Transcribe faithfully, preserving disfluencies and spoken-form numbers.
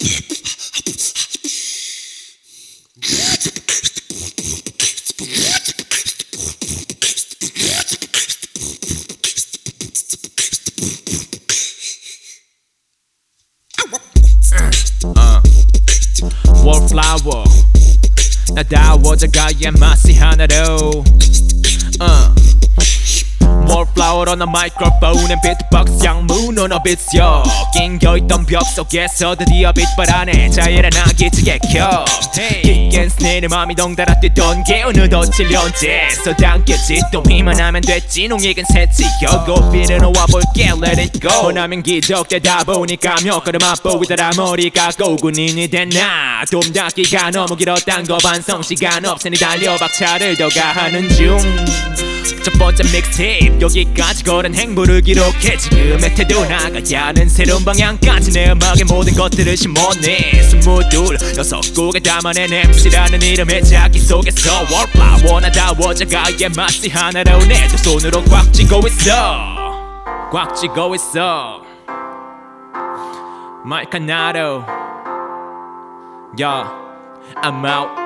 어. Wallflower 나다워져가야 맛이 하나로 어. Wallflower on a microphone and beatbox 양문 on a beat yo 낑겨있던 벽 속에서 드디어 빛바라네 자유란하게 지게켜 깊게 스내는 맘이 덩달아 뛰던 게 어느덧 칠 년째 써당겼지 또 위만 하면 됐지 농익은 새치여 고비는 와볼게 let it go 원하면 기적되다 보니까 몇 걸음 앞보이더라 머리가 고군인이 됐나 돔 닫기가 너무 길었단 거 반성 시간 없으니 달려 박차를 더 가하는 중 첫 번째 믹스테이프 여기까지 걸은 행보를 기록해 지금의 태도 나가야 하는 새로운 방향까지 내 음악에 모든 것들을 심어내 스물둘 여섯 곡에 담아낸 엠씨라는 이름의 자기 속에서 Wallflower 나다워져가의 맛이 하나로 내 두 손으로 꽉 쥐고 있어 꽉 쥐고 있어 마이크 하나로 Yeah, I'm out